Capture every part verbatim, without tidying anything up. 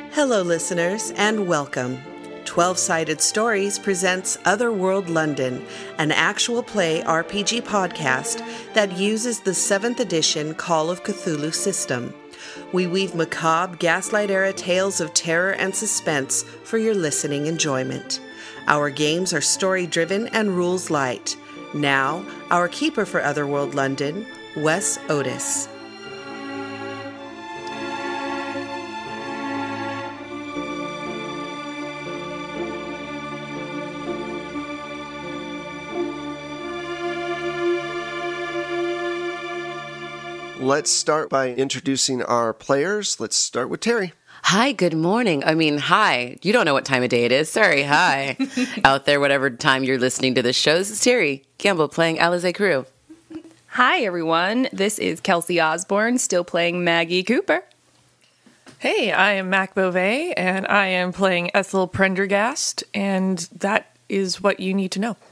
Hello, listeners, and welcome. twelve-Sided Stories presents Otherworld London, an actual play R P G podcast that uses the seventh edition Call of Cthulhu system. We weave macabre, Gaslight-era tales of terror and suspense for your listening enjoyment. Our games are story-driven and rules-light. Now, our keeper for Otherworld London, Wes Otis. Let's start by introducing our players. Let's start with Terry. Hi, good morning. I mean, hi. You don't know what time of day it is. Sorry, hi. Out there, whatever time you're listening to this show, this is Terry Campbell playing Alize Crew. Hi, everyone. This is Kelsey Osborne, still playing Maggie Cooper. Hey, I am Mac Beauvais, and I am playing Ethel Prendergast, and that is what you need to know.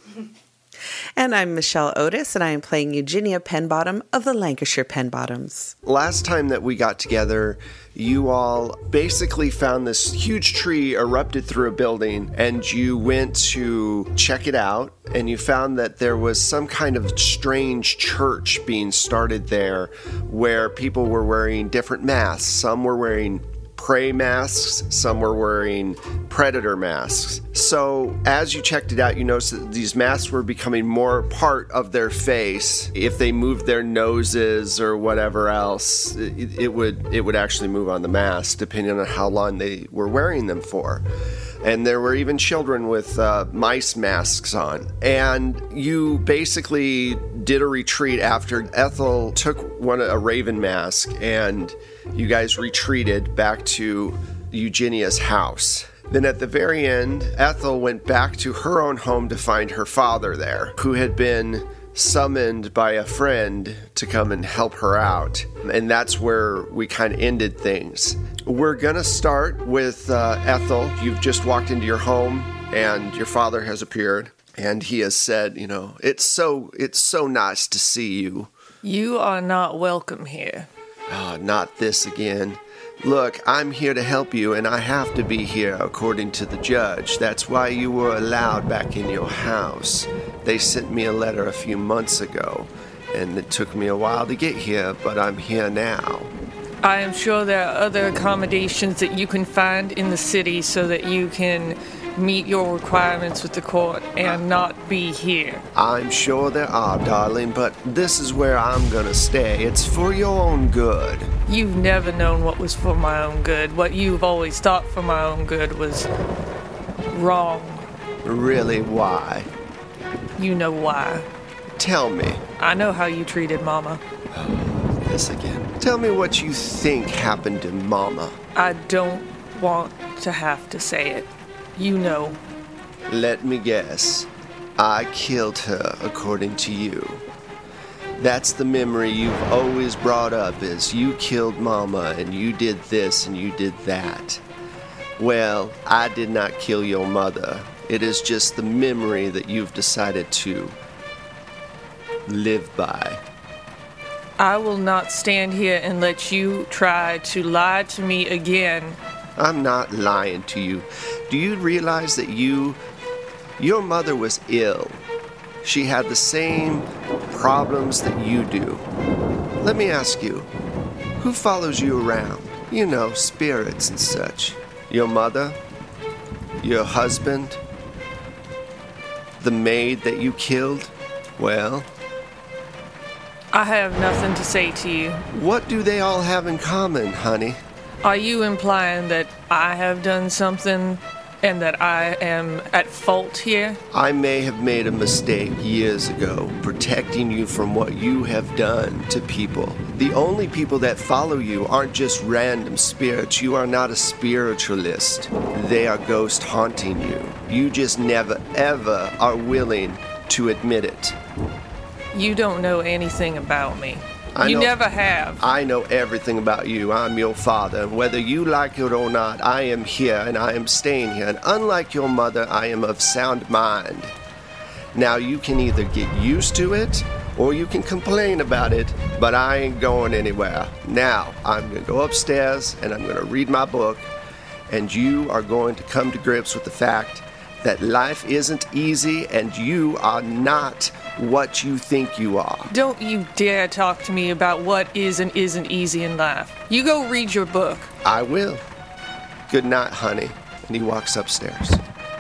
And I'm Michelle Otis, and I am playing Eugenia Penbottom of the Lancashire Penbottoms. Last time that we got together, you all basically found this huge tree erupted through a building, and you went to check it out, and you found that there was some kind of strange church being started there where people were wearing different masks. Some were wearing prey masks, some were wearing predator masks. So as you checked it out, you noticed that these masks were becoming more part of their face. If they moved their noses or whatever else, it, it would it would actually move on the mask, depending on how long they were wearing them for. And there were even children with uh, mice masks on. And you basically did a retreat after Ethel took one a raven mask, and you guys retreated back to Eugenia's house. Then at the very end, Ethel went back to her own home to find her father there, who had been summoned by a friend to come and help her out. And that's where we kind of ended things. We're going to start with uh, Ethel. You've just walked into your home, and your father has appeared. And he has said, you know, it's so it's so nice to see you. You are not welcome here. Oh, not this again. Look, I'm here to help you, and I have to be here according to the judge. That's why you were allowed back in your house. They sent me a letter a few months ago, and it took me a while to get here, but I'm here now. I am sure there are other accommodations that you can find in the city so that you can meet your requirements with the court and not be here. I'm sure there are, darling, but this is where I'm gonna stay. It's for your own good. You've never known what was for my own good. What you've always thought for my own good was wrong. Really, why? You know why. Tell me. I know how you treated Mama. Oh, this again. Tell me what you think happened to Mama. I don't want to have to say it. You know. Let me guess. I killed her, according to you. That's the memory you've always brought up, is you killed Mama, and you did this, and you did that. Well, I did not kill your mother. It is just the memory that you've decided to live by. I will not stand here and let you try to lie to me again. I'm not lying to you. Do you realize that you, your mother was ill? She had the same problems that you do. Let me ask you, who follows you around? You know, spirits and such. Your mother? Your husband? The maid that you killed? Well, I have nothing to say to you. what do they all have in common, honey? Are you implying that I have done something and that I am at fault here? I may have made a mistake years ago, protecting you from what you have done to people. The only people that follow you aren't just random spirits. You are not a spiritualist. They are ghosts haunting you. You just never, ever are willing to admit it. You don't know anything about me. I you know, never have. I know everything about you. I'm your father. And whether you like it or not, I am here and I am staying here. And unlike your mother, I am of sound mind. Now, you can either get used to it or you can complain about it, but I ain't going anywhere. Now, I'm going to go upstairs and I'm going to read my book. and you are going to come to grips with the fact that life isn't easy and you are not what you think you are. Don't you dare talk to me about what is and isn't easy in life. You go read your book. I will. Good night, honey. And he walks upstairs.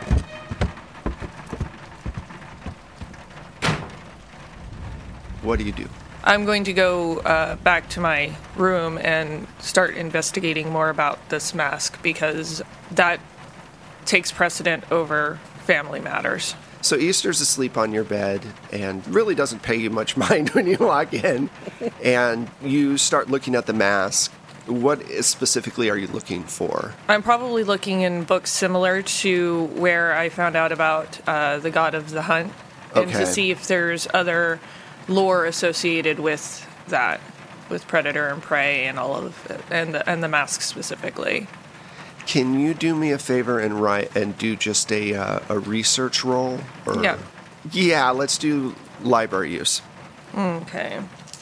What do you do? I'm going to go uh, back to my room and start investigating more about this mask because that takes precedent over family matters. So Easter's asleep on your bed and really doesn't pay you much mind when you walk in. And you start looking at the mask. What is specifically are you looking for? I'm probably looking in books similar to where I found out about uh, the god of the hunt, and Okay. to see if there's other lore associated with that, with predator and prey and all of it, and the, and the mask specifically. Can you do me a favor and write and do just a uh, a research roll? Or, Yeah. Yeah, let's do library use. Okay.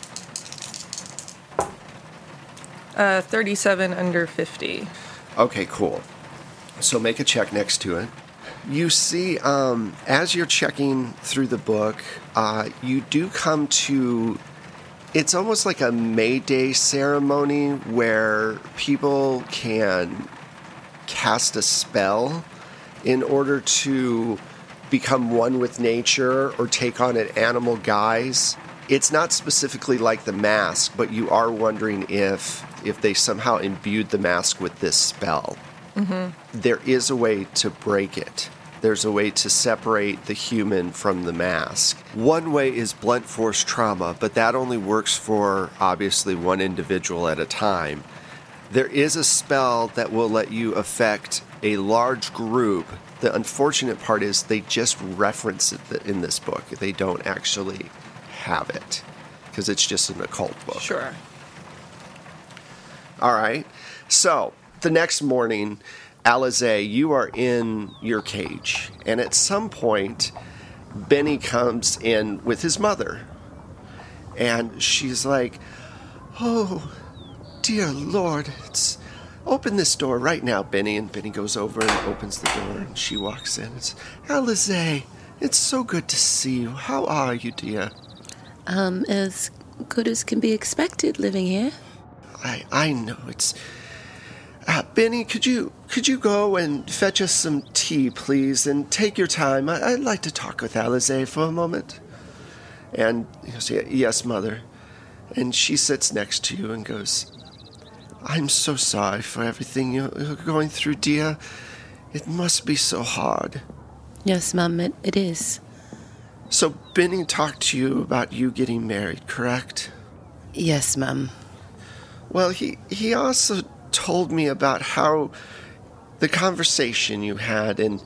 Uh, thirty-seven under fifty. Okay, cool. So make a check next to it. You see, um, as you're checking through the book, uh, you do come to. It's almost like a May Day ceremony where people can cast a spell in order to become one with nature or take on an animal guise. It's not specifically like the mask, but you are wondering if if they somehow imbued the mask with this spell. Mm-hmm. There is a way to break it. There's a way to separate the human from the mask. One way is blunt force trauma, but that only works for, obviously, one individual at a time. There is a spell that will let you affect a large group. The unfortunate part is they just reference it in this book. They don't actually have it because it's just an occult book. Sure. All right. So the next morning, Alize, you are in your cage. And at some point, Benny comes in with his mother. And she's like, oh, dear Lord, it's open this door right now, Benny. And Benny goes over and opens the door, and she walks in. It's Alize, it's so good to see you. How are you, dear? Um, as good as can be expected living here. I I know it's. Uh, Benny, could you could you go and fetch us some tea, please, and take your time? I, I'd like to talk with Alize for a moment. And he goes, yes, mother. And she sits next to you and goes, I'm so sorry for everything you're, you're going through, dear. It must be so hard. Yes, Mum, it, it is. So Benny talked to you about you getting married, correct? Yes, Mum. Well, he, he also told me about how the conversation you had, and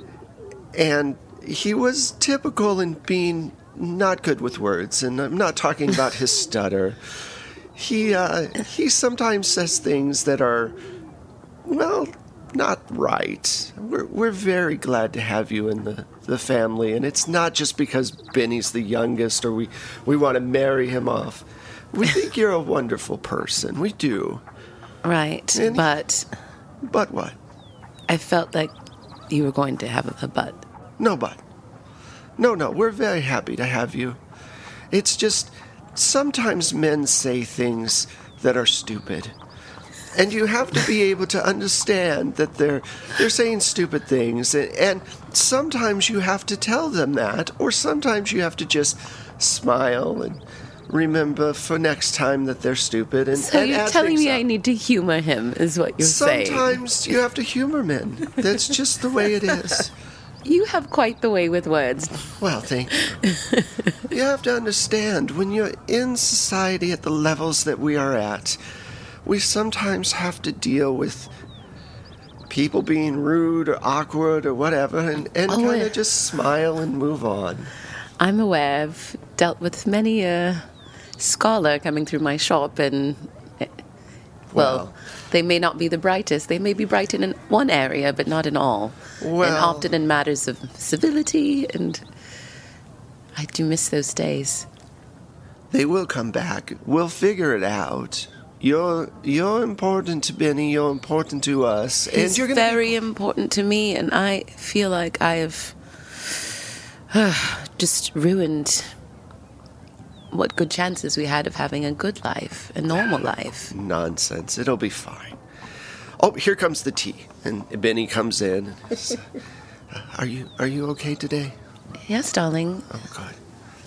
and he was typical in being not good with words, and I'm not talking about his stutter. He uh, he sometimes says things that are, well, not right. We're we're very glad to have you in the, the family, and it's not just because Benny's the youngest or we, we want to marry him off. We think you're a wonderful person. We do. Right, And- but But what? I felt like you were going to have a but. No, but. No, no, we're very happy to have you. It's just, sometimes men say things that are stupid. And you have to be able to understand that they're they're saying stupid things. And, and sometimes you have to tell them that, or sometimes you have to just smile and remember for next time that they're stupid. And, So and you're add telling things me up. I need to humor him, is what you're saying. Sometimes you have to humor men. That's just the way it is. You have quite the way with words. Well, thank you. You have to understand, when you're in society at the levels that we are at, we sometimes have to deal with people being rude or awkward or whatever, and, and Oh, kind yeah. of just smile and move on. I'm aware I've dealt with many a scholar coming through my shop, and, eh, well, Well. they may not be the brightest. They may be bright in one area, but not in all. And Well. often in matters of civility, and I do miss those days. They will come back. We'll figure it out. You're you're important to Benny. You're important to us, He's and you're gonna very be- important to me, and I feel like I have uh, just ruined what good chances we had of having a good life, a normal life. Nonsense. It'll be fine. Oh, here comes the tea, and Benny comes in. And says, are you are you okay today? Yes, darling. Oh, good.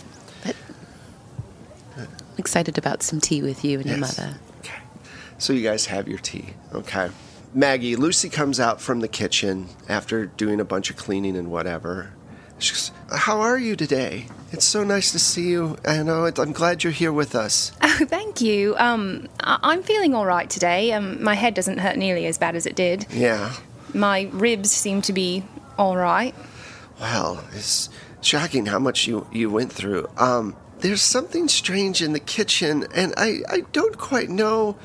Excited about some tea with you and your Yes. mother. Okay. So you guys have your tea. Okay. Maggie, Lucy comes out from the kitchen after doing a bunch of cleaning and whatever. She goes, how are you today? It's so nice to see you. I know. It, I'm glad you're here with us. Oh, thank you. Um, I- I'm feeling all right today. Um, my head doesn't hurt nearly as bad as it did. Yeah. My ribs seem to be all right. Well, it's shocking how much you, you went through. Um, there's something strange in the kitchen, and I, I don't quite know.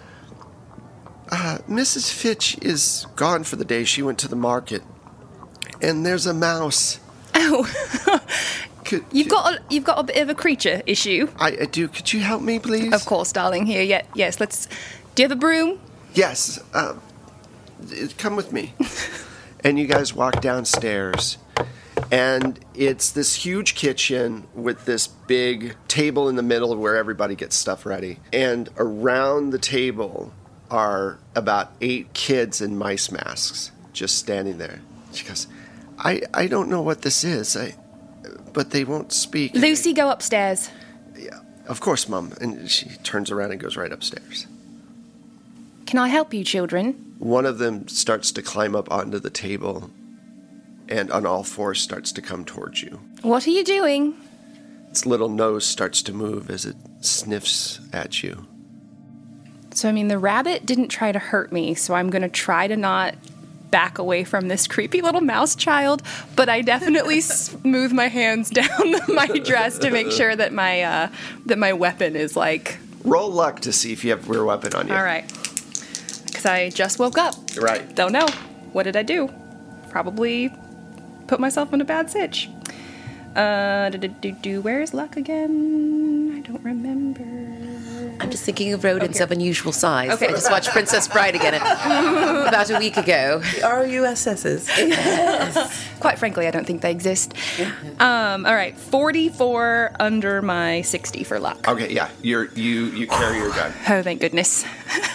Uh, Missus Fitch is gone for the day. She went to the market. And there's a mouse. Oh, Could, you've got a, you've got a bit of a creature issue. I, I do. Could you help me, please? Of course, darling. Here, yeah, yes. Let's. Do you have a broom? Yes. Uh, come with me. And you guys walk downstairs. And it's this huge kitchen with this big table in the middle where everybody gets stuff ready. And around the table are about eight kids in mice masks just standing there. She goes, I, I don't know what this is, I, but they won't speak. Lucy, go upstairs. Yeah, of course, Mum. And she turns around and goes right upstairs. Can I help you, children? One of them starts to climb up onto the table and on all fours starts to come towards you. What are you doing? Its little nose starts to move as it sniffs at you. So, I mean, the rabbit didn't try to hurt me, so I'm going to try to not back away from this creepy little mouse child, but I definitely smooth my hands down my dress to make sure that my uh, that my weapon is like... Roll luck to see if you have a rear weapon on you. All right. Because I just woke up. Right. Don't know. What did I do? Probably put myself in a bad sitch. Uh, do, do, do, do. Where's luck again? I don't remember. I'm just thinking of rodents Okay. of unusual size. Okay. I just watched Princess Bride again about a week ago. R U S S's. Quite frankly, I don't think they exist. Um, all right, forty-four under my sixty for luck. Okay, yeah. You're you you carry your gun. Oh, thank goodness.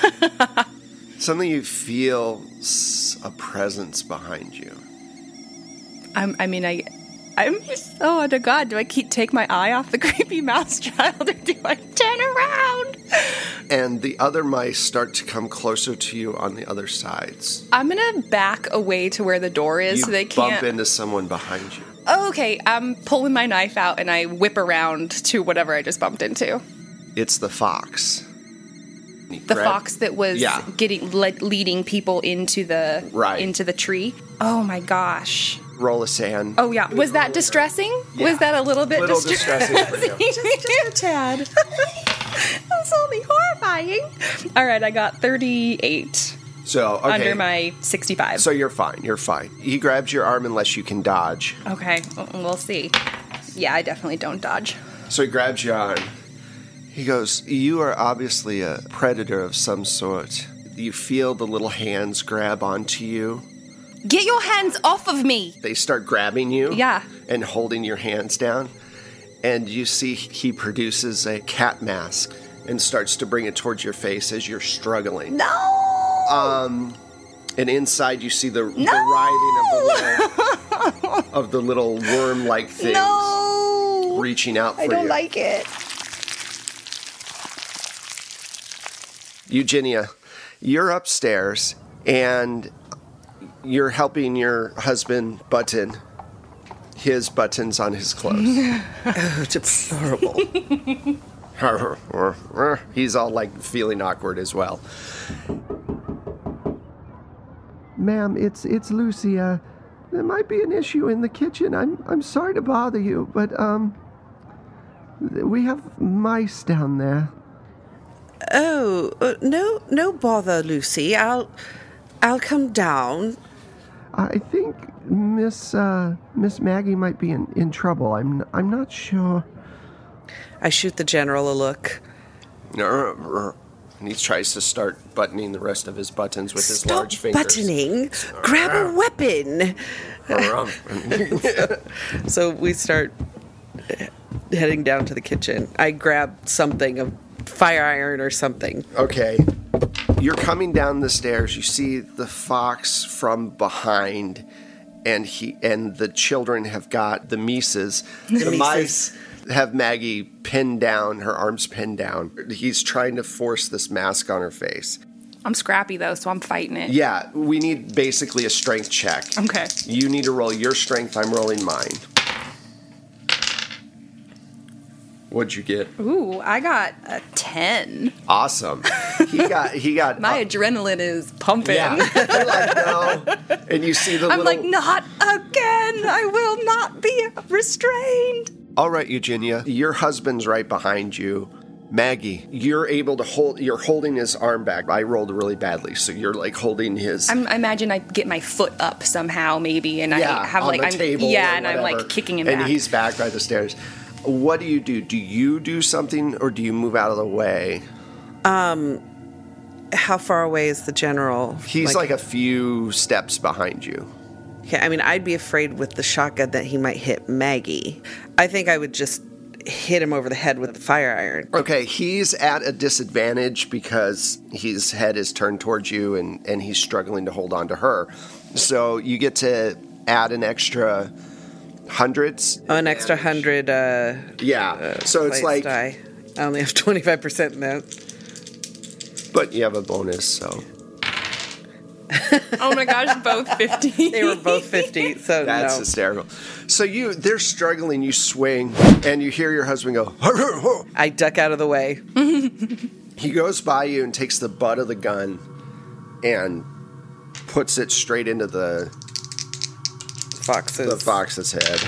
Suddenly you feel s- a presence behind you. I'm, I mean, I, I'm just, oh, dear God, do I keep take my eye off the creepy mouse child or do I turn around? And the other mice start to come closer to you on the other sides. I'm going to back away to where the door is You so they bump can't. into someone behind you. Okay, I'm pulling my knife out and I whip around to whatever I just bumped into. It's the fox. The Grab- fox that was Yeah. getting le- leading people into the Right. into the tree. Oh my gosh. Roll a sand. Oh yeah, was that distressing? Yeah. Was that a little bit Little distressing? distressing for you. just, a tad. That's only horrifying. All right, I got thirty-eight So, okay. under my sixty-five. So you're fine. You're fine. He grabs your arm unless you can dodge. Okay, well, we'll see. Yeah, I definitely don't dodge. So he grabs your arm. He goes, you are obviously a predator of some sort. You feel the little hands grab onto you. Get your hands off of me! They start grabbing you. Yeah. And holding your hands down. And you see he produces a cat mask and starts to bring it towards your face as you're struggling. No! Um, and inside you see the, No! the writhing of the little, of the little worm-like things No! reaching out for I don't you. like it. Eugenia, you're upstairs and you're helping your husband button his buttons on his clothes. Oh, deplorable. He's all like feeling awkward as well. Ma'am, it's it's Lucy. Uh, there might be an issue in the kitchen. I'm I'm sorry to bother you, but um, we have mice down there. Oh, uh, no, no bother, Lucy. I'll, I'll come down. I think Miss uh, Miss Maggie might be in, in trouble. I'm I'm not sure. I shoot the general a look. And he tries to start buttoning the rest of his buttons with his Stop large fingers. buttoning. Grab a weapon. So we start heading down to the kitchen. I grab something, a fire iron or something. Okay. You're coming down the stairs. You see the fox from behind, and he and the children have got the mices. The, the mice have Maggie pinned down, her arms pinned down. He's trying to force this mask on her face. I'm scrappy, though, so I'm fighting it. Yeah, we need basically a strength check. Okay. You need to roll your strength. I'm rolling mine. What'd you get? Ooh, I got a ten. Awesome. He got, he got. My uh, adrenaline is pumping. Yeah. You're like, no. And you see the I'm little. like, not again. I will not be restrained. All right, Eugenia, your husband's right behind you. Maggie, you're able to hold, you're holding his arm back. I rolled really badly, so you're like holding his. I'm, I imagine I get my foot up somehow, maybe, and yeah, I have on like, the I'm, table yeah, or and I'm whatever. like kicking him and back. And he's back by the stairs. What do you do? Do you do something or do you move out of the way? Um, how far away is the general? He's like, like a few steps behind you. Okay, I mean, I'd be afraid with the shotgun that he might hit Maggie. I think I would just hit him over the head with the fire iron. Okay, he's at a disadvantage because his head is turned towards you and, and he's struggling to hold on to her. So you get to add an extra hundreds. Oh, an extra hundred. Uh, yeah, uh, so it's like die. I only have twenty-five percent in that. But you have a bonus, so. Oh my gosh, both fifty. They were both fifty, so that's no. hysterical. So you, they're struggling. You swing, and you hear your husband go. I duck out of the way. He goes by you and takes the butt of the gun, and puts it straight into the fox's the fox's head.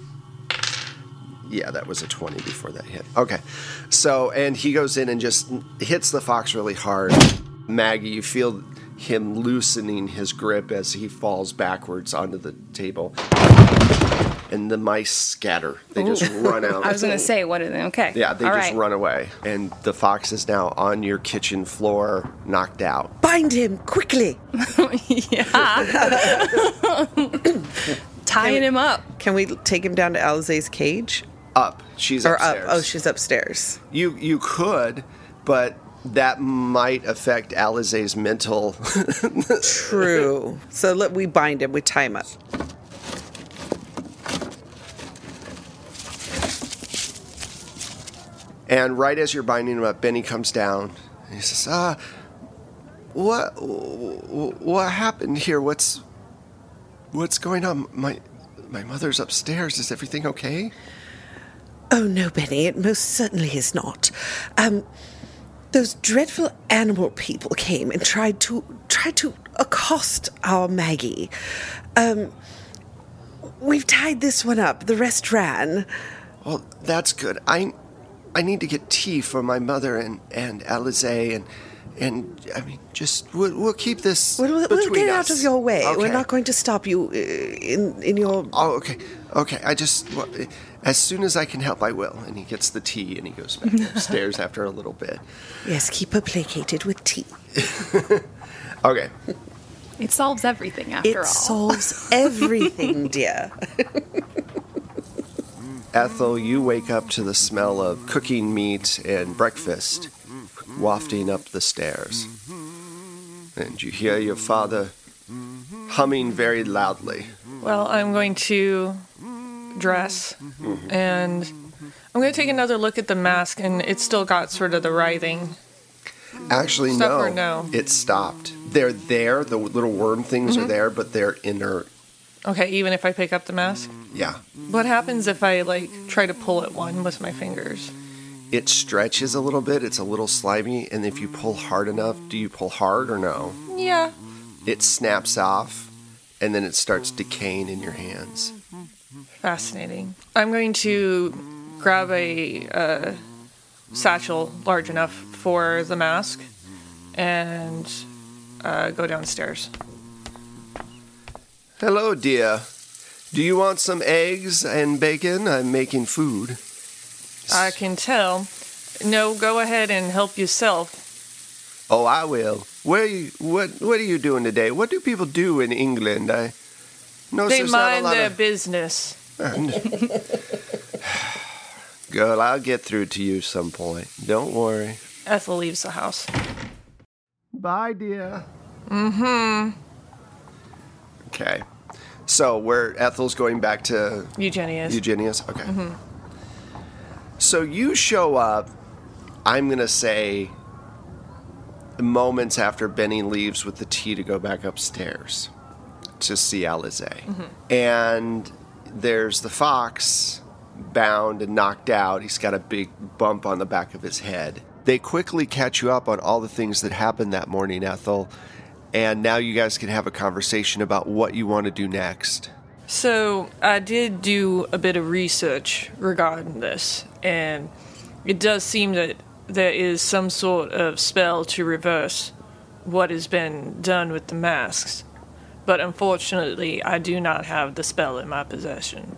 Yeah, that was a twenty before that hit. Okay, so and he goes in and just hits the fox really hard. Maggie, you feel him loosening his grip as he falls backwards onto the table. And the mice scatter. They Ooh. just run out. I was going to say, what are they? Okay. Yeah, they All just right. run away. And the fox is now on your kitchen floor, knocked out. Bind him quickly. Yeah. Tying him up. Can we take him down to Alizé's cage? Up. She's or upstairs. up. Oh, she's upstairs. You you could, but that might affect Alizé's mental. True. So let we bind him. We tie him up. And right as you're binding him up, Benny comes down. And he says, "Ah, what what happened here? What's what's going on? My my mother's upstairs. Is everything okay?" Oh no, Benny. It most certainly is not. Um. Those dreadful animal people came and tried to tried to accost our Maggie. Um, we've tied this one up. The rest ran. Well, that's good. I I need to get tea for my mother and and Alizé and and I mean just we'll, we'll keep this We'll, we'll between get us. out of your way. Okay. We're not going to stop you uh, in in your. Oh, okay, okay. I just well, as soon as I can help, I will. And he gets the tea and he goes back upstairs after a little bit. Yes, keep her placated with tea. Okay. It solves everything after It all. solves everything, dear. Ethel, you wake up to the smell of cooking meat and breakfast wafting up the stairs. And you hear your father humming very loudly. Well, I'm going to dress, and I'm going to take another look at the mask, and it's still got sort of the writhing. Actually, Stuff no. or no? It stopped. They're there. The little worm things Mm-hmm. are there, but they're inert. Okay, even if I pick up the mask? Yeah. What happens if I, like, try to pull at one with my fingers? It stretches a little bit. It's a little slimy. And if you pull hard enough, do you pull hard or no? Yeah. It snaps off, and then it starts decaying in your hands. Fascinating. I'm going to grab a uh, satchel large enough for the mask and uh, go downstairs. Hello, dear. Do you want some eggs and bacon? I'm making food. I can tell. No, go ahead and help yourself. Oh, I will. Where you? What? What are you doing today? What do people do in England? I know They there's not a mind lot their of. business. Girl, I'll get through to you some point. Don't worry. Ethel leaves the house. Bye, dear. Mm-hmm. Okay. So where Ethel's going back to Eugenia's. Eugenia's? Okay. So you show up, I'm going to say, moments after Benny leaves with the tea to go back upstairs to see Alize. And there's the fox bound and knocked out. He's got a big bump on the back of his head. They quickly catch you up on all the things that happened that morning, Ethel. And now you guys can have a conversation about what you want to do next. So I did do a bit of research regarding this, and it does seem that there is some sort of spell to reverse what has been done with the masks. But unfortunately, I do not have the spell in my possession.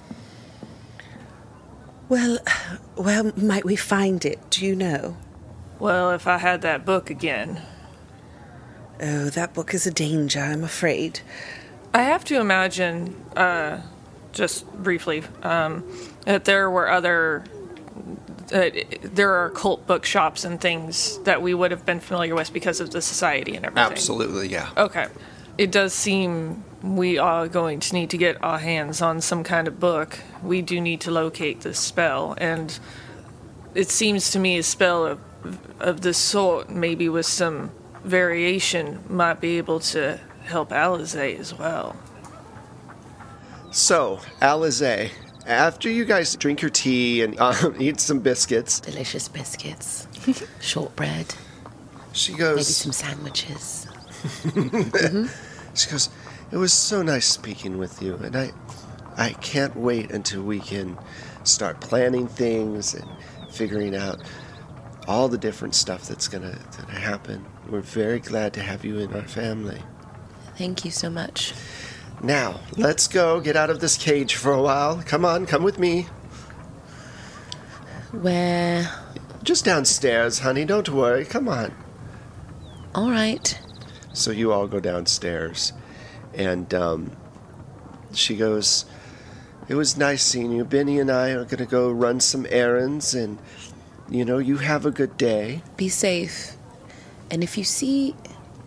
Well, where might we find it? Do you know? Well, if I had that book again. Oh, that book is a danger, I'm afraid. I have to imagine, uh, just briefly, um, that there were other, uh, there are cult bookshops and things that we would have been familiar with because of the society and everything. Absolutely, yeah. Okay. It does seem we are going to need to get our hands on some kind of book. We do need to locate this spell, and it seems to me a spell of, of this sort, maybe with some variation, might be able to help Alize as well. So, Alize, after you guys drink your tea and um, eat some biscuits, Delicious biscuits, shortbread, she maybe goes, some sandwiches. she goes, it was so nice speaking with you, and I, I can't wait until we can start planning things and figuring out all the different stuff that's gonna, gonna happen. We're very glad to have you in our family. Thank you so much. Now, let's go get out of this cage for a while. Come on, come with me. Where? Just downstairs, honey, don't worry. Come on. All right. So you all go downstairs, and um, she goes, it was nice seeing you. Benny and I are going to go run some errands, and, you know, you have a good day. Be safe. And if you see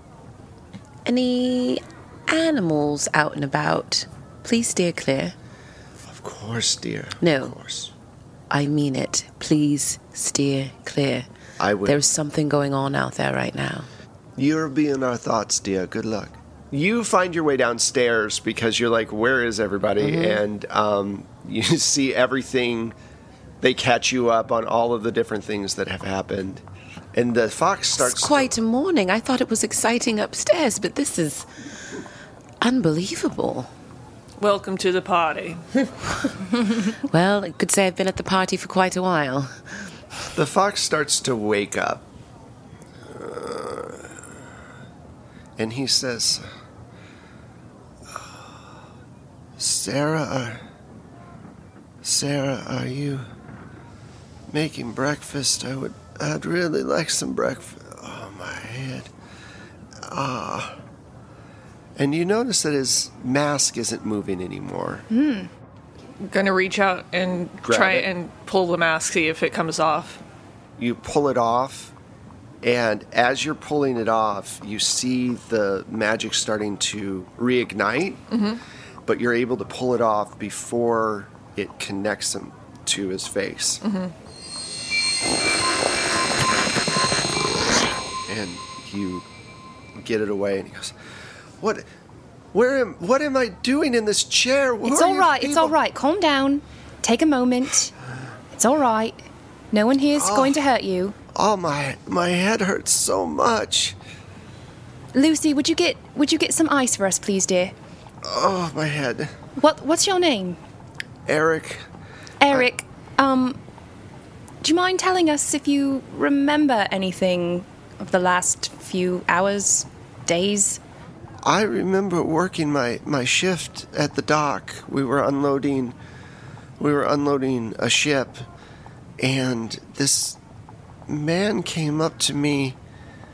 any animals out and about, please steer clear. Of course, dear. No. Of course. I mean it. Please steer clear. I will. There's something going on out there right now. You'll be in our thoughts, dear. Good luck. You find your way downstairs because you're like, where is everybody? Mm-hmm. And um, you see everything. They catch you up on all of the different things that have happened. And the fox starts... It's quite a morning. I thought it was exciting upstairs, but this is unbelievable. Welcome to the party. Well, I could say I've been at the party for quite a while. The fox starts to wake up. Uh, and he says, Sarah, are, Sarah, are you making breakfast? I would, I'd really like some breakfast. Oh, my head. Ah. And you notice that his mask isn't moving anymore. I'm gonna reach out and Grab try it. and pull the mask, see if it comes off. You pull it off, and as you're pulling it off, you see the magic starting to reignite, but you're able to pull it off before it connects him to his face. And you get it away, and he goes, "What? Where am? What am I doing in this chair? Who It's are all you right. It's people?" all right. Calm down. Take a moment. It's all right. No one here's Oh. going to hurt you. Oh, my my head hurts so much. Lucy, would you get would you get some ice for us, please, dear? Oh, my head. What what's your name? Eric. Eric. Um do you mind telling us if you remember anything of the last few hours, days? I remember working my, my shift at the dock. We were unloading we were unloading a ship, and this man came up to me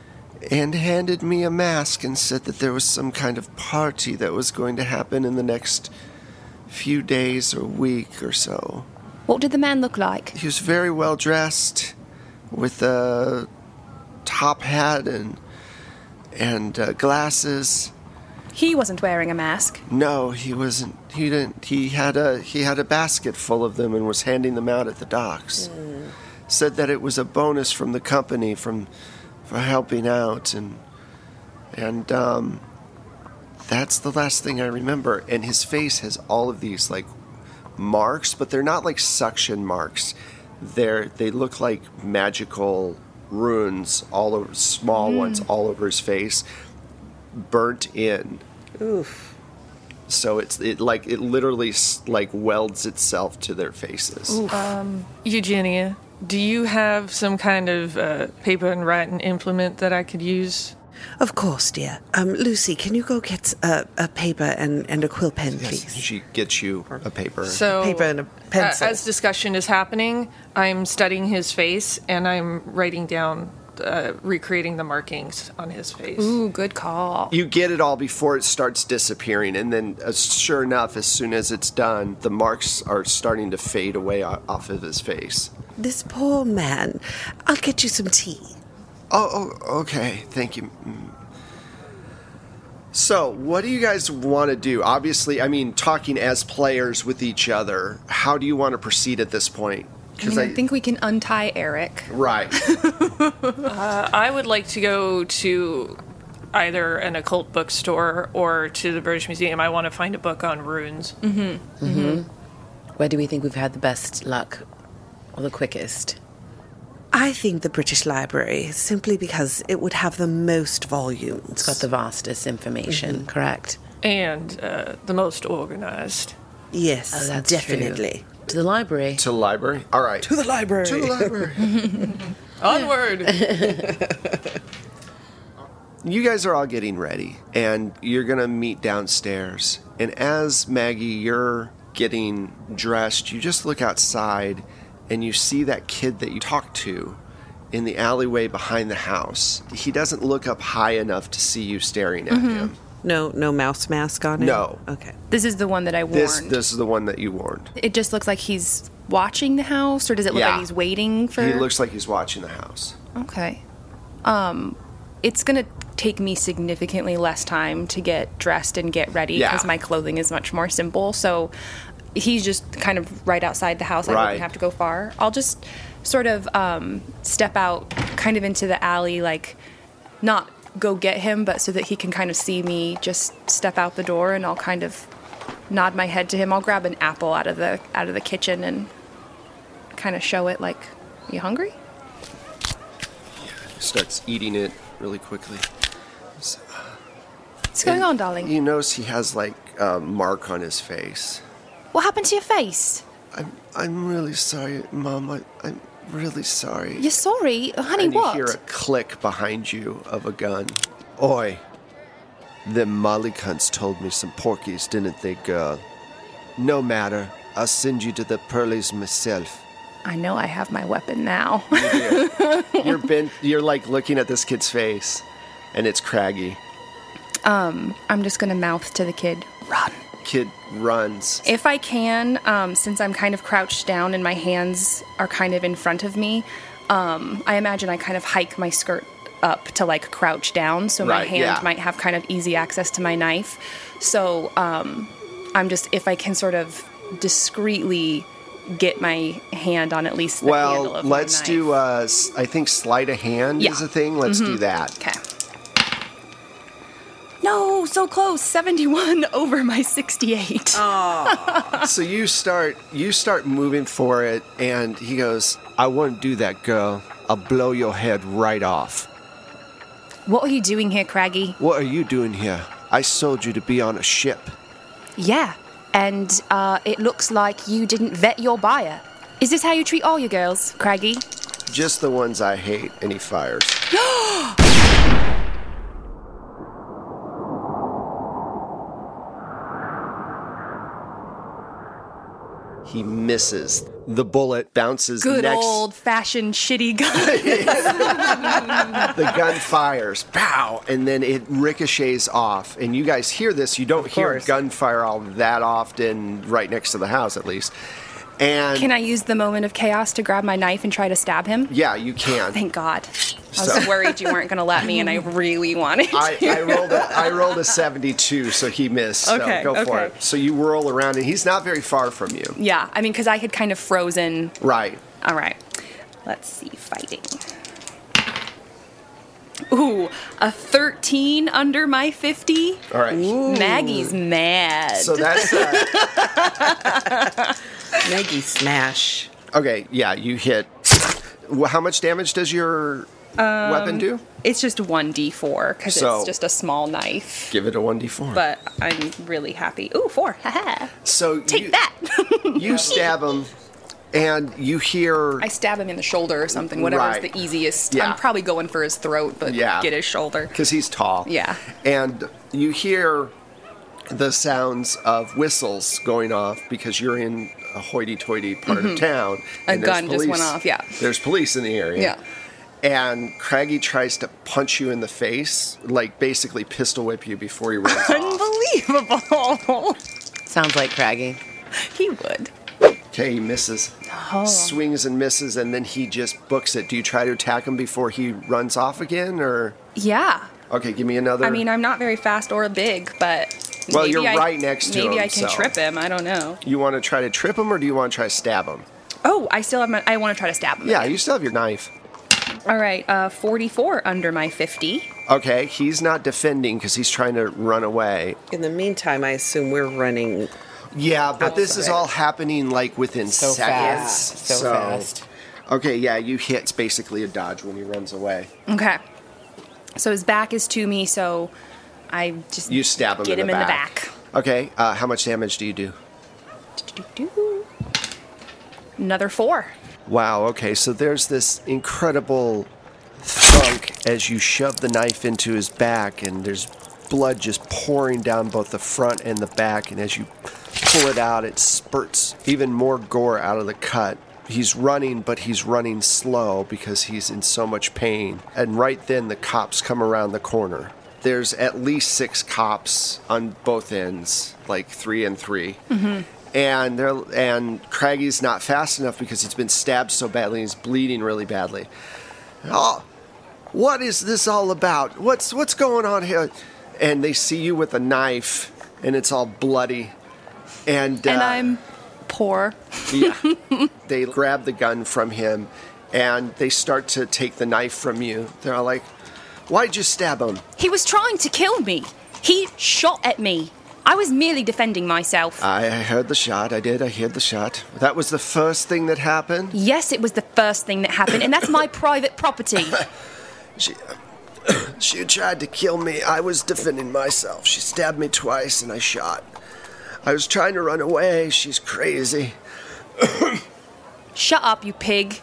and handed me a mask and said that there was some kind of party that was going to happen in the next few days or week or so. What did the man look like? He was very well dressed with a top hat and and uh, glasses. He wasn't wearing a mask. No, he wasn't. He didn't. He had a he had a basket full of them and was handing them out at the docks. Mm. Said that it was a bonus from the company from for helping out, and and um, that's the last thing I remember. And his face has all of these like marks, but they're not like suction marks. They're they look like magical runes, all over small mm. ones all over his face, burnt in. Oof. So it's it like it literally like welds itself to their faces. Um, Eugenia, do you have some kind of uh, paper and writing implement that I could use? Of course, dear. Um, Lucy, can you go get a, a paper and, and a quill pen, Yes, please? she gets you a paper. So, Paper and a pencil. uh, as discussion is happening, I'm studying his face and I'm writing down, uh, recreating the markings on his face. Ooh, good call. You get it all before it starts disappearing, and then uh, sure enough, as soon as it's done, the marks are starting to fade away o- off of his face. This poor man. I'll get you some tea. Oh, oh, okay. Thank you. So, what do you guys want to do? Obviously, I mean, talking as players with each other, how do you want to proceed at this point? I mean, I, I think we can untie Eric. Right. uh, I would like to go to either an occult bookstore or to the British Museum. I want to find a book on runes. Mm-hmm. Mm-hmm. Where do we think we've had the best luck or the quickest? I think the British Library, simply because it would have the most volumes. It's got the vastest information, mm-hmm. correct? And uh, the most organized. Yes, oh, that's definitely. True. To the library. To the library? All right. To the library. To the library. Onward. You guys are all getting ready, and you're going to meet downstairs. And as Maggie, you're getting dressed, you just look outside, and you see that kid that you talked to in the alleyway behind the house. He doesn't look up high enough to see you staring at mm-hmm. him. No no mouse mask on him? No. Okay. This is the one that I warned. This, this is the one that you warned. It just looks like he's watching the house, or does it look yeah. like he's waiting for... He looks like he's watching the house. Okay. Um, it's going to take me significantly less time to get dressed and get ready because yeah. my clothing is much more simple, so... He's just kind of right outside the house. I right. wouldn't have to go far. I'll just sort of um, step out kind of into the alley, like not go get him, but so that he can kind of see me, just step out the door, and I'll kind of nod my head to him. I'll grab an apple out of the out of the kitchen and kind of show it like, you hungry? Yeah, he starts eating it really quickly. So, What's going on, darling? You notice he has like a mark on his face. What happened to your face? I'm I'm really sorry, Mom. I, I'm really sorry. You're sorry? Honey, and what? you hear a click behind you of a gun. Oi. Them Molly cunts told me some porkies, didn't they, girl? No matter. I'll send you to the Pearlies myself. I know I have my weapon now. you're been, you're like looking at this kid's face, and it's Craggy. Um, I'm just gonna mouth to the kid, run. Kid runs. If I can, um, since I'm kind of crouched down and my hands are kind of in front of me, um, I imagine I kind of hike my skirt up to like crouch down, so right, my hand yeah. might have kind of easy access to my knife. So um, I'm just, if I can sort of discreetly get my hand on at least the well, handle of let's my knife. do, uh, I think sleight of hand yeah. is a thing. Let's mm-hmm. do that. Okay. No, so close. seventy-one over my sixty-eight. So you start you start moving for it, and he goes, I won't do that, girl. I'll blow your head right off. What are you doing here, Craggy? What are you doing here? I sold you to be on a ship. Yeah, and uh, it looks like you didn't vet your buyer. Is this how you treat all your girls, Craggy? Just the ones I hate, and he fires. He misses. The bullet bounces Good next. old-fashioned shitty gun. The gun fires, pow, and then it ricochets off. And you guys hear this. You don't hear course. gunfire all that often right next to the house, at least. And Can I use the moment of chaos to grab my knife and try to stab him? yeah, you can. Thank God. I was So- worried you weren't going to let me, and I really wanted to. I, I rolled a, I rolled a seventy-two, so he missed. So Okay, go for okay. it. So you whirl around, and he's not very far from you. Yeah, I mean, because I had kind of frozen. Right. All right. Let's see, fighting. Ooh, a thirteen under my fifty. All right. Maggie's mad. So that's uh, Maggie smash. okay. Yeah, you hit. Well, how much damage does your weapon do? It's just one d four because So- it's just a small knife. Give it a one d four. But I'm really happy. Ooh, four. Haha. So Take you, that. you stab him, and you hear. I stab him in the shoulder or something. Whatever's Right. the easiest. Yeah. I'm probably going for his throat, but Yeah. get his shoulder. Because he's tall. Yeah. And you hear the sounds of whistles going off because you're in a hoity-toity part of town. Mm-hmm. A and there's gun just went off, yeah. There's police in the area. Yeah. And Craggy tries to punch you in the face, like basically pistol whip you before he runs off. Unbelievable. Sounds like Craggy. He would. Okay, he misses. Oh. Swings and misses, and then he just books it. Do you try to attack him before he runs off again, or? Yeah. Okay, give me another. I mean, I'm not very fast or big, but Well, maybe you're I- right next to Maybe him, I can so- trip him. I don't know. You want to try to trip him, or do you want to try to stab him? Oh, I still have my. I want to try to stab him. Yeah, again. you still have your knife. All right. Uh, forty-four under my fifty. Okay, he's not defending because he's trying to run away. In the meantime, I assume we're running. Yeah, but this is Outside. all happening like within So seconds. fast. So fast. Okay, yeah, you hit. It's basically a dodge when he runs away. Okay. So his back is to me, so I just You stab him get in him the in back. the back. Okay, uh, how much damage do you do? Do-do-do. Another four. Wow, okay, so there's this incredible thunk as you shove the knife into his back, and there's blood just pouring down both the front and the back, and as you pull it out, it spurts even more gore out of the cut. He's running, but he's running slow because he's in so much pain. And right then, the cops come around the corner. There's at least six cops on both ends, like three and three. And they're and Craggy's not fast enough because he's been stabbed so badly. He's bleeding really badly. Oh, what is this all about? What's what's going on here? And they see you with a knife, and it's all bloody. And uh, And I'm poor. yeah, they grab the gun from him, and they start to take the knife from you. They're all like, "Why'd you stab him?" He was trying to kill me. He shot at me. I was merely defending myself. I heard the shot. I did. I heard the shot. That was the first thing that happened. Yes, it was the first thing that happened, and that's my private property. She, she tried to kill me. I was defending myself. She stabbed me twice, and I shot. I was trying to run away. She's crazy. Shut up, you pig.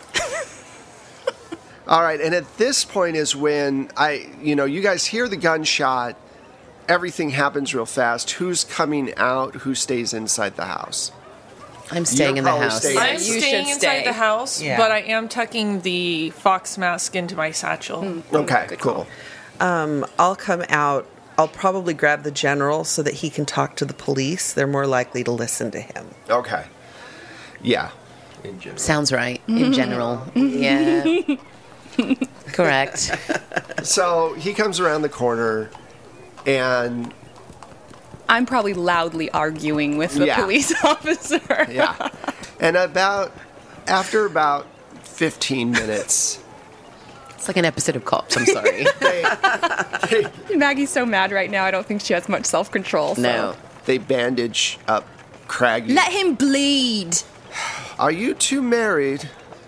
All right, and at this point is when I, you know, you guys hear the gunshot. Everything happens real fast. Who's coming out? Who stays inside the house? I'm staying You're in the probably house. staying- I'm You staying should inside stay. the house, Yeah. but I am tucking the fox mask into my satchel. Okay, Good cool. Um, I'll come out. I'll probably grab the general so that he can talk to the police. They're more likely to listen to him. Okay. Yeah. In general. Sounds right, in general. Yeah. Correct. So he comes around the corner, and I'm probably loudly arguing with the Yeah. police officer. yeah, and about after about fifteen minutes, It's like an episode of Cops, I'm sorry. they, they Maggie's so mad right now, I don't think she has much self-control. So. No. they bandage up Craggy. Let him bleed. Are you two married?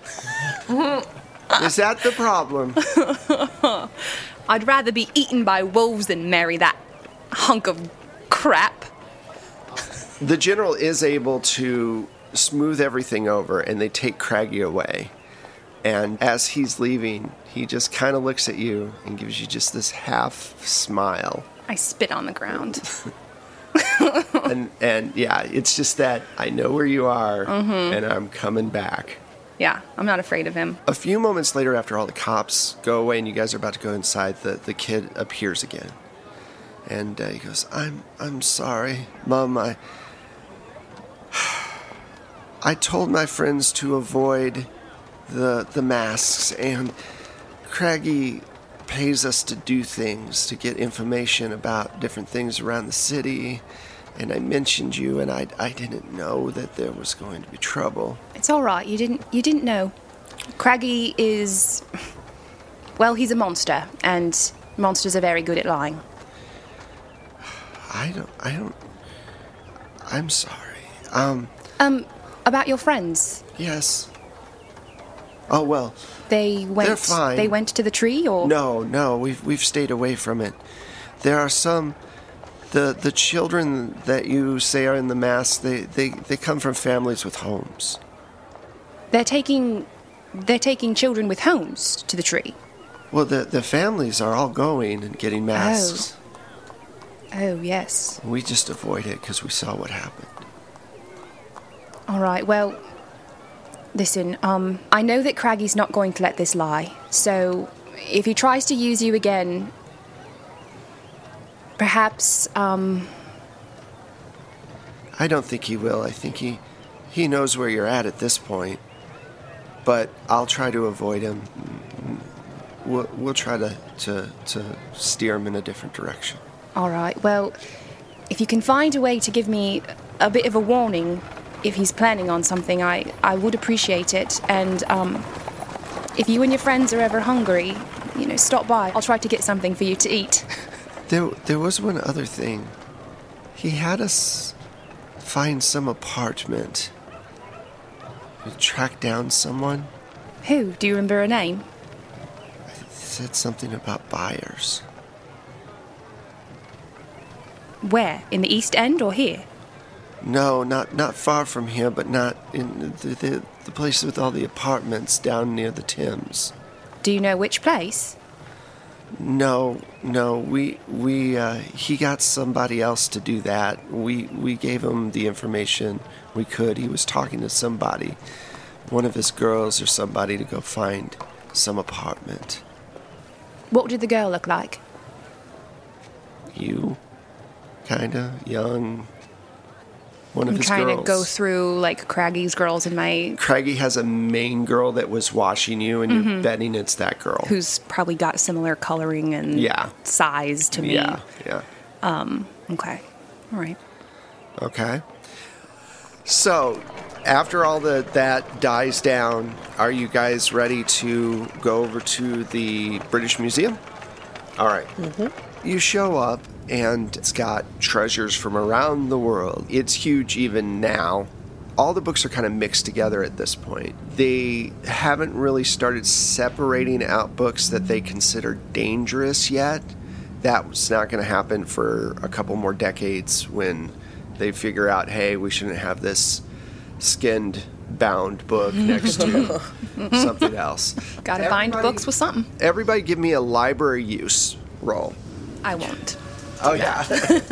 Is that the problem? I'd rather be eaten by wolves than marry that hunk of crap. The general is able to smooth everything over, and they take Craggy away. And as he's leaving, he just kind of looks at you and gives you just this half smile. I spit on the ground. and and yeah, it's just that I know where you are, Mm-hmm. and I'm coming back. Yeah, I'm not afraid of him. A few moments later, after all the cops go away and you guys are about to go inside, the, the kid appears again. And uh, he goes, I'm I'm sorry, Mom. I, I told my friends to avoid the the masks, and Craggy pays us to do things, to get information about different things around the city. And I mentioned you, and I, I didn't know that there was going to be trouble. It's all right. You didn't you didn't know. Craggy is, well, he's a monster, and monsters are very good at lying. I don't, I don't, I'm sorry. Um, Um, about your friends. yes. Oh, well, They went. They're fine. They went to the tree, or no, no, we've, we've stayed away from it. There are some, the, the children that you say are in the mass, they, they, they come from families with homes. they're taking, they're taking children with homes to the tree. Well, the, the families are all going and getting masks. Oh, yes. We just avoid it because we saw what happened. All right. Well, listen. Um, I know that Craggy's not going to let this lie. So, if he tries to use you again, perhaps. Um, I don't think he will. I think he he knows where you're at at this point. But I'll try to avoid him. We'll, we'll try to, to, to steer him in a different direction. all right. Well, if you can find a way to give me a bit of a warning, if he's planning on something, I I would appreciate it. And um, if you and your friends are ever hungry, you know, stop by. I'll try to get something for you to eat. There, there was one other thing. He had us find some apartment. We tracked down someone. Who? Do you remember a name? He said something about buyers. Where? In the East End or here? No, not not far from here, but not in the, the, the place with all the apartments down near the Thames. Do you know which place? No, no, we we uh, he got somebody else to do that. We we gave him the information we could. He was talking to somebody, one of his girls or somebody, to go find some apartment. What did the girl look like? You, kinda young. One of I'm his trying girls. to go through like Craggy's girls in my Craggy has a main girl that was watching you, and you're betting it's that girl. who's probably got similar coloring and Yeah. size to me. Yeah, yeah. Okay. All right. Okay. So, after all the that dies down, are you guys ready to go over to the British Museum? All right. Mm-hmm. You show up, and it's got treasures from around the world. It's huge even now. All the books are kind of mixed together at this point. They haven't really started separating out books that they consider dangerous yet. That's not going to happen for a couple more decades when they figure out, hey, we shouldn't have this skinned bound book next to something else. Gotta find Everybody- books with something. Everybody give me a library use roll. I won't. Oh, yeah.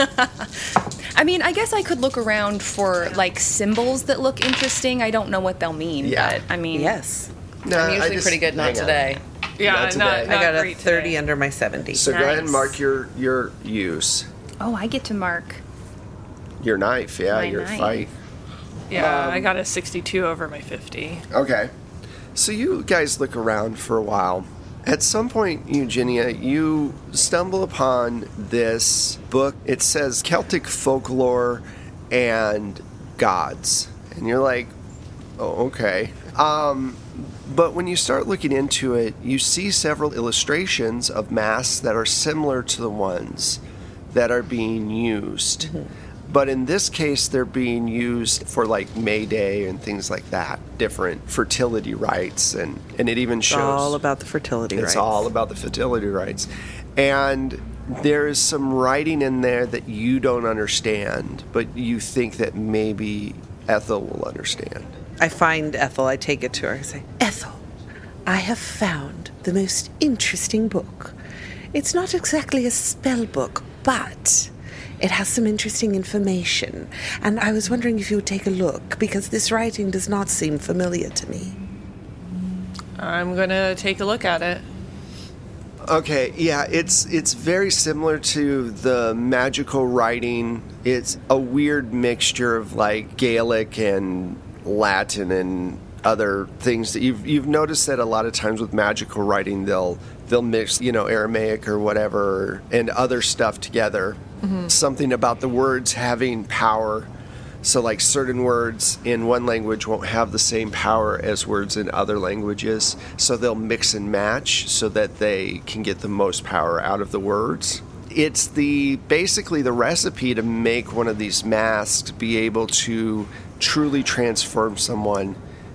I mean, I guess I could look around for like symbols that look interesting. I don't know what they'll mean, Yeah. but I mean, Yes. No, I'm I usually just- pretty good, not hang on. today. Yeah, Not not, today. not, I got a great thirty today. under my seventy. So go ahead and Nice. mark your, your use. Oh, I get to mark. Your knife, yeah, My your knife. fight. Yeah, Um, I got a sixty-two over my fifty. Okay. So you guys look around for a while. At some point, Eugenia, you stumble upon this book. It says Celtic folklore and gods. And you're like, oh, okay. Um, but when you start looking into it, you see several illustrations of masks that are similar to the ones that are being used. But in this case, they're being used for like May Day and things like that, different fertility rites, and, and it even It's shows all about the fertility it's rites. all about the fertility rites. And there is some writing in there that you don't understand, but you think that maybe Ethel will understand. I find Ethel, I take it to her, I say, Ethel, I have found the most interesting book. It's not exactly a spell book, but It has some interesting information, and I was wondering if you would take a look, because this writing does not seem familiar to me. I'm gonna take a look at it. Okay, yeah, it's it's very similar to the magical writing. It's a weird mixture of like Gaelic and Latin and other things that you've you've noticed that a lot of times with magical writing they'll they'll mix, you know, Aramaic or whatever and other stuff together. Mm-hmm. Something about the words having power. So like certain words in one language won't have the same power as words in other languages. So they'll mix and match so that they can get the most power out of the words. It's the basically the recipe to make one of these masks be able to truly transform someone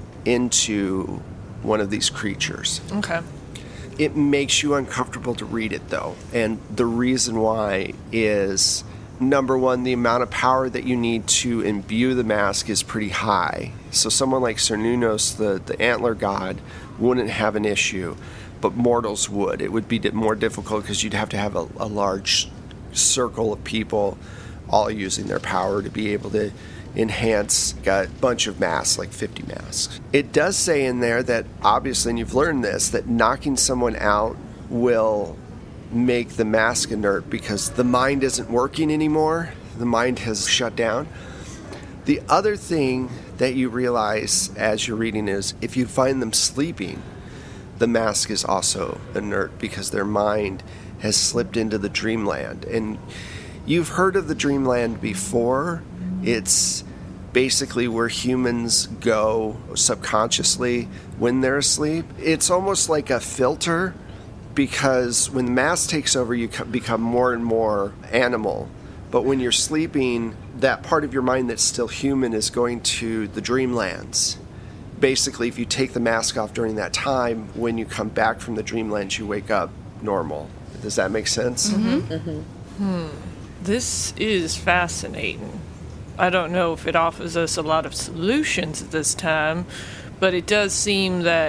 into one of these creatures. Okay. It makes you uncomfortable to read it though. And the reason why is, number one, the amount of power that you need to imbue the mask is pretty high. So someone like Cernunnos, the, the antler god, wouldn't have an issue, but mortals would. It would be more difficult because you'd have to have a, a large circle of people all using their power to be able to enhance a bunch of masks, like fifty masks. It does say in there that, obviously, and you've learned this, that knocking someone out will make the mask inert because the mind isn't working anymore. The mind has shut down. The other thing that you realize as you're reading is if you find them sleeping, the mask is also inert because their mind has slipped into the dreamland. And you've heard of the dreamland before. It's basically where humans go subconsciously when they're asleep. It's almost like a filter, because when the mask takes over, you become more and more animal. But when you're sleeping, that part of your mind that's still human is going to the dreamlands. Basically, if you take the mask off during that time, when you come back from the dreamlands, you wake up normal. Does that make sense? Mm-hmm. Mm-hmm. Hmm. This is fascinating. I don't know if it offers us a lot of solutions at this time, but it does seem that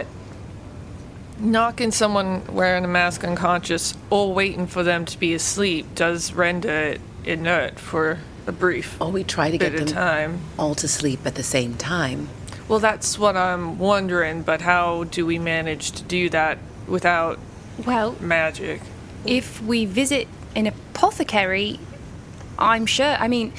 knocking someone wearing a mask unconscious or waiting for them to be asleep does render it inert for a brief Or we try to bit get of them time. all to sleep at the same time. Well, that's what I'm wondering, but how do we manage to do that without Well, magic? if we visit an apothecary, I'm sure. I mean,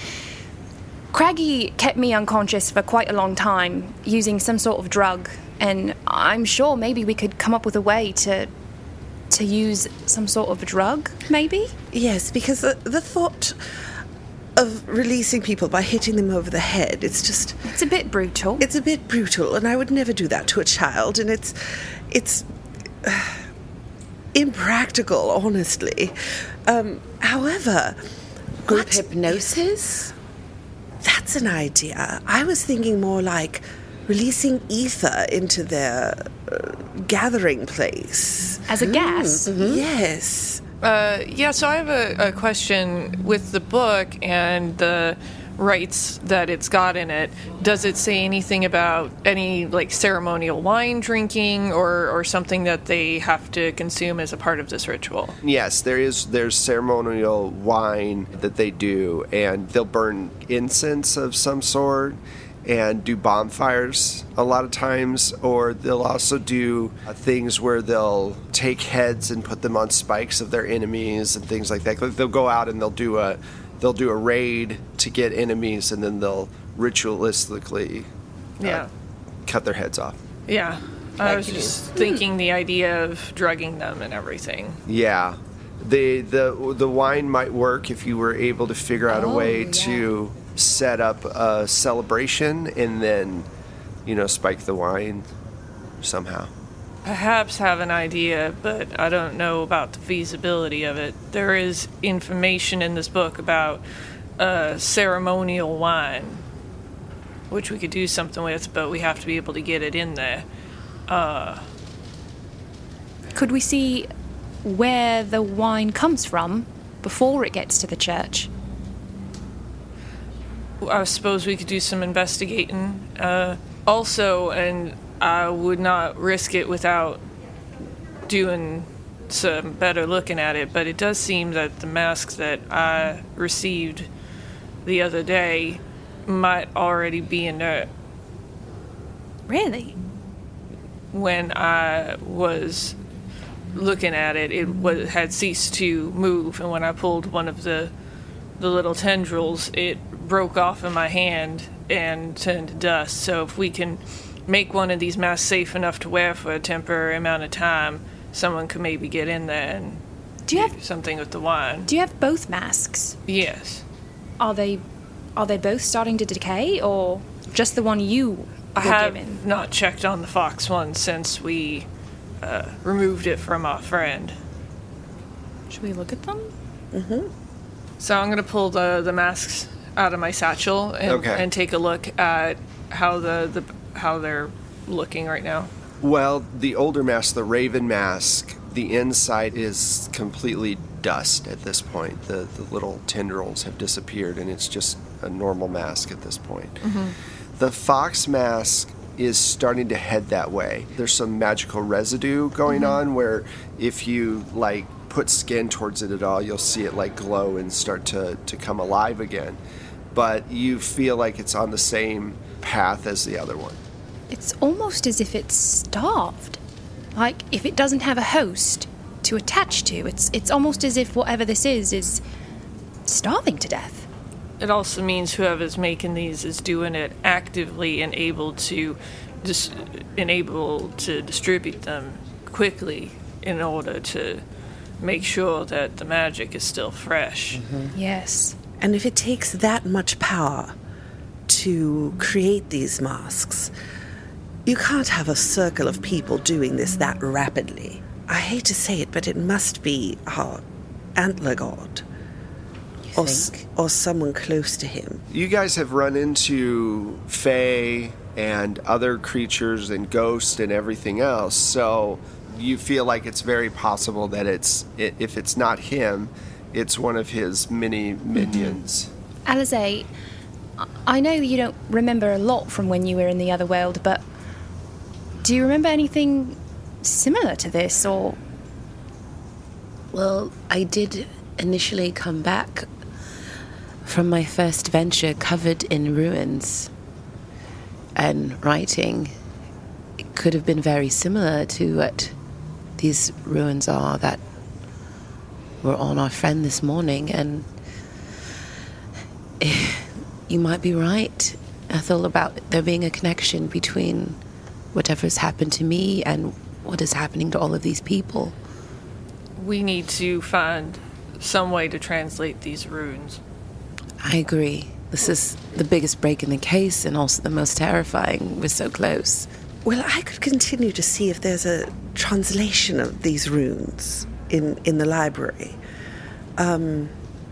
Craggy kept me unconscious for quite a long time using some sort of drug, and I'm sure maybe we could come up with a way to to use some sort of drug, maybe? Yes, because the, the thought of releasing people by hitting them over the head, it's just... It's a bit brutal. It's a bit brutal, and I would never do that to a child, and it's... it's... Uh, impractical, honestly. Um, however... Group what- hypnosis? That's an idea. I was thinking more like releasing ether into their uh, gathering place. As a gas? Yes. Uh, yeah, so I have a, a question with the book and the rites that it's got in it. Does it say anything about any like ceremonial wine drinking or, or something that they have to consume as a part of this ritual? Yes, there is. There's ceremonial wine that they do, and they'll burn incense of some sort and do bonfires a lot of times, or they'll also do uh, things where they'll take heads and put them on spikes of their enemies and things like that. They'll go out and they'll do a they'll do a raid to get enemies, and then they'll ritualistically uh, Yeah. cut their heads off. Yeah. I Like was you just thinking the idea of drugging them and everything. Yeah. The the the wine might work if you were able to figure out a Oh, way yeah. to set up a celebration and then, you know, spike the wine somehow. Perhaps have an idea, but I don't know about the feasibility of it. There is information in this book about uh, ceremonial wine, which we could do something with, but we have to be able to get it in there. Could we see where the wine comes from before it gets to the church? I suppose we could do some investigating. Uh, also, and I would not risk it without doing some better looking at it, but it does seem that the mask that I received the other day might already be inert. Really? When I was looking at it, it was, had ceased to move, and when I pulled one of the the little tendrils, it broke off in my hand and turned to dust. So if we can make one of these masks safe enough to wear for a temporary amount of time, someone could maybe get in there and do you do have something with the wine. Do you have both masks? Yes. Are they are they both starting to decay, or just the one you were I have given? not checked on the fox one since we uh, removed it from our friend. Should we look at them? Mm-hmm. So I'm going to pull the, the masks out of my satchel and, Okay. and take a look at how the, the how they're looking right now. Well, the older mask, the Raven mask, the inside is completely dust at this point. The the little tendrils have disappeared, and it's just a normal mask at this point. Mm-hmm. The Fox mask is starting to head that way. There's some magical residue going Mm-hmm. on where if you like put skin towards it at all, you'll see it like glow and start to, to come alive again. But you feel like it's on the same path as the other one. It's almost as if it's starved. Like if it doesn't have a host to attach to, it's it's almost as if whatever this is is starving to death. It also means whoever's making these is doing it actively and able to dis- and able to distribute them quickly in order to make sure that the magic is still fresh. Yes. And if it takes that much power to create these masks, you can't have a circle of people doing this that rapidly. I hate to say it, but it must be our antler god. You Or, s- think? or someone close to him. You guys have run into Fae and other creatures and ghosts and everything else, so you feel like it's very possible that it's i if it's not him, it's one of his many minions. Alize, I- I know you don't remember a lot from when you were in the other world, but do you remember anything similar to this, or Well, I did initially come back from my first venture covered in ruins, and writing it could have been very similar to what these ruins are that were on our friend this morning, and you might be right, Ethel, about there being a connection between whatever's happened to me and what is happening to all of these people. We need to find some way to translate these runes. I agree. This is the biggest break in the case and also the most terrifying. We're so close. Well, I could continue to see if there's a translation of these runes in, in the library. Um,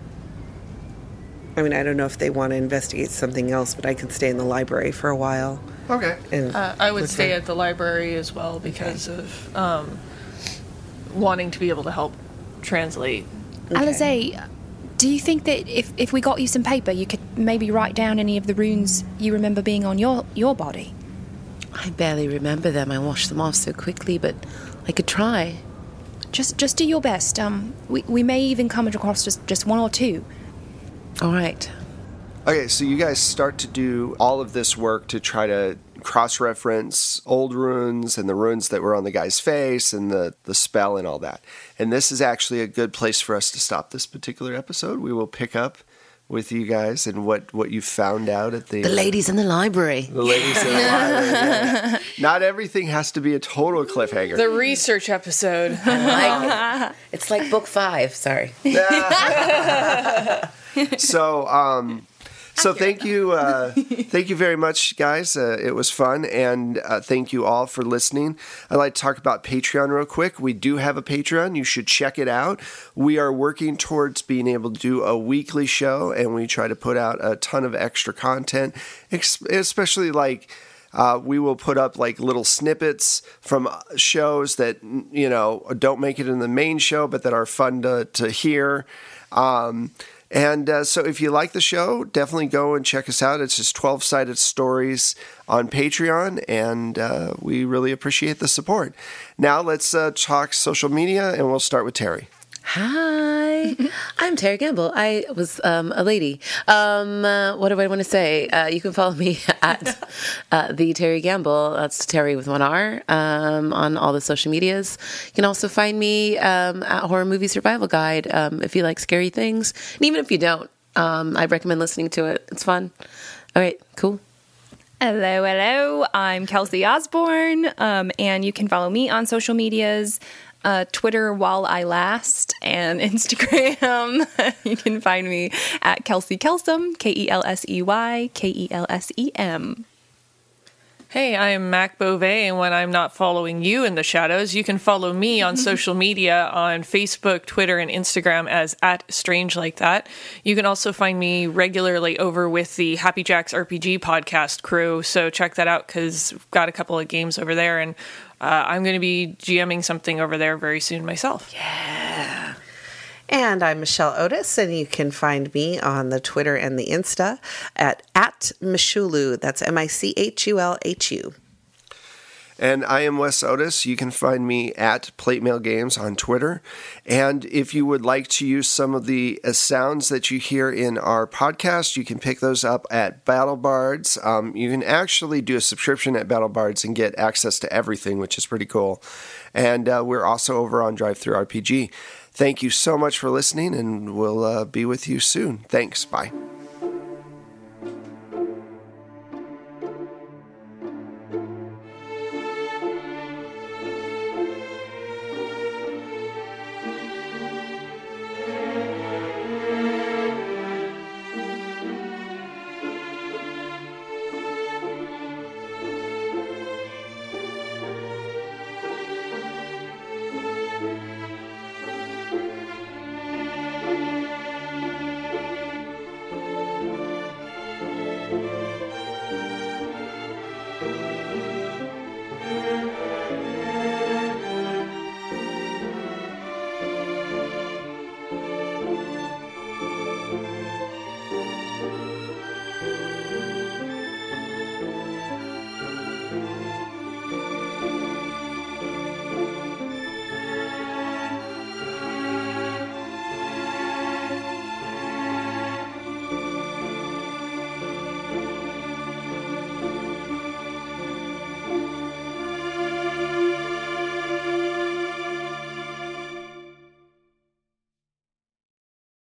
I mean, I don't know if they want to investigate something else, but I can stay in the library for a while. Okay. And Uh, I would look stay at- at the library as well because of um, wanting to be able to help translate. Alize, do you think that if, if we got you some paper, you could maybe write down any of the runes you remember being on your, your body? I barely remember them. I washed them off so quickly, but I could try. Just just do your best. Um, we, we may even come across just, just one or two. All right. Okay, so you guys start to do all of this work to try to cross-reference old runes and the runes that were on the guy's face and the, the spell and all that. And this is actually a good place for us to stop this particular episode. We will pick up with you guys and what, what you found out at the... The ladies in the library. The ladies in the library, yeah. Not everything has to be a total cliffhanger. The research episode. Like, it's like book five. Sorry. So, um, so thank you, uh, thank you very much, guys. Uh, it was fun, and uh, thank you all for listening. I'd like to talk about Patreon real quick. We do have a Patreon. You should check it out. We are working towards being able to do a weekly show, and we try to put out a ton of extra content, ex- especially like. Uh, we will put up like little snippets from shows that, you know, don't make it in the main show, but that are fun to, to hear. Um, And uh, so if you like the show, definitely go and check us out. It's just twelve-Sided Stories on Patreon, and uh, we really appreciate the support. Now let's uh, talk social media, and we'll start with Terry. Hi, I'm Terry Gamble. I was um, a lady. Um, uh, what do I want to say? Uh, you can follow me at uh, the Terry Gamble. That's Terry with one R um, on all the social medias. You can also find me um, at Horror Movie Survival Guide um, if you like scary things. And even if you don't, um, I recommend listening to it. It's fun. All right, cool. Hello, hello. I'm Kelsey Osborne, um, and you can follow me on social medias. Uh, Twitter while I last, and Instagram. You can find me at Kelsey Kelsem, K E L S E Y, K E L S E M. Hey, I'm Mac Beauvais, and when I'm not following you in the shadows, you can follow me on social media on Facebook, Twitter, and Instagram as at Strange Like That. You can also find me regularly over with the Happy Jacks R P G podcast crew, so check that out because we've got a couple of games over there, and uh, I'm going to be GMing something over there very soon myself. Yeah. And I'm Michelle Otis, and you can find me on the Twitter and the Insta at, at Michulu. That's M I C H U L H U. And I am Wes Otis. You can find me at Plate Mail Games on Twitter. And if you would like to use some of the uh, sounds that you hear in our podcast, you can pick those up at BattleBards. Um, you can actually do a subscription at BattleBards and get access to everything, which is pretty cool. And uh, we're also over on Drive-Thru R P G. Thank you so much for listening, and we'll uh, be with you soon. Thanks. Bye.